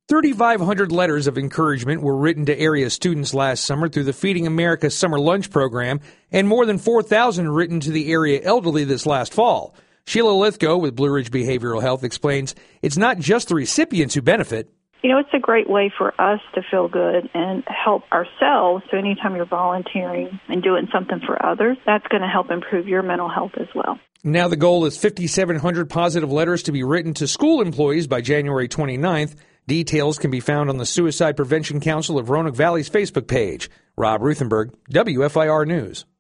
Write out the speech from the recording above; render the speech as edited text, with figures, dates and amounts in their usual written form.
3,500 letters of encouragement were written to area students last summer through the Feeding America Summer Lunch Program, and more than 4,000 written to the area elderly this last fall. Sheila Lithgow with Blue Ridge Behavioral Health explains it's not just the recipients who benefit. It's a great way for us to feel good and help ourselves. So anytime you're volunteering and doing something for others, that's going to help improve your mental health as well. Now the goal is 5,700 positive letters to be written to school employees by January 29th. Details can be found on the Suicide Prevention Council of Roanoke Valley's Facebook page. Rob Ruthenberg, WFIR News.